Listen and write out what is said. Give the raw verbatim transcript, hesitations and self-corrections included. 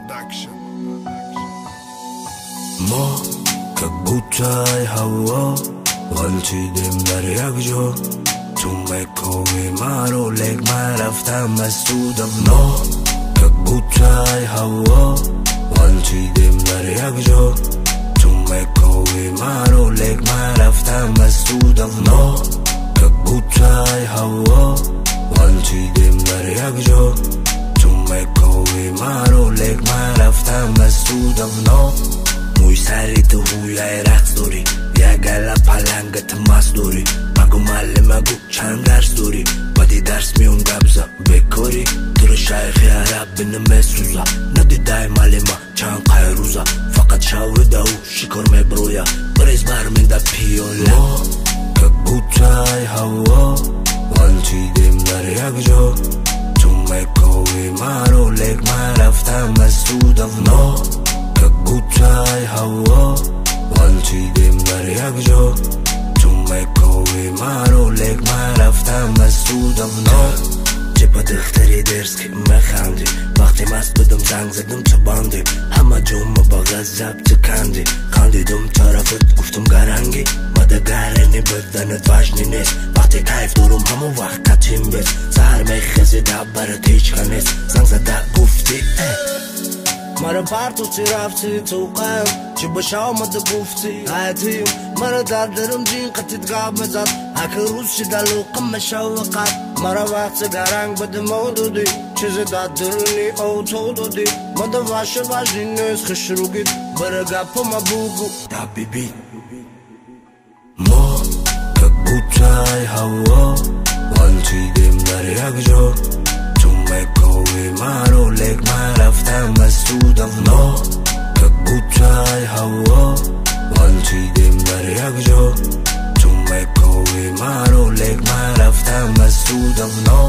ما как будто هوا غلطیدیم در یک جا تو مکوی ما رو لگ من رفتم مسعود افنا как будто هوا غلطیدیم در یک جا تو مکوی ما رو لگ من رفتم مسعود افنا как будто هوا غلطیدیم در یک جا تو مکوی ما رو لگ من رفتم مسعود افنا موی سری تو هویای رقص دوری یه گله پلنگت مست دوری مگو معلم مگو چند درس دوری بدی درس میون گبزا بکاری تو رو شایخی عرب بینه مسوزا ندیدای معلم چند قای روزا فقط شاوده و شکر میبرویا بریز برمینده پیولا ما که بوتای هوا غلطیدیم در یک جا تو مکوی ما رو لگ من رفتم مسعود افنا که بوتای هوا غلطیدیم در یک جا تو مکوی ما رو لگ من رفتم مسعود افنا جبه دختری درس که مخندی وقتی مست بدم زنگ زدم تو باندی همه جمعه با غذب چکندی خندیدم طرفت گفتم گرنگی مده گرنی بدنت وجنی نیست وقتی کیف دارم همون وقت قطیم بیست سهر میخزی دب برات هیچ نیست زنگ زده گفتی مرا پرتوتی رفتی تو قلب چی باشه آمده گفتی حیاتیم مرا در درم جین قطید گاب مزد اکر روز شی دلوقم مشوقت مرا وقت گرنگ بده مودودی چیزی داد درونی او تو دودی مده واشه واجی نیست خش رو گید برا گپ ما بوگو دا بی بی ما که بوتای هوا غلطیدیم در یک جا تو مکوی ما رو لگ من رفتم مسعود افنا که بوتای هوا غلطیدیم در یک جا تو مکوی ما رو لگ من رفتم مسعود افنا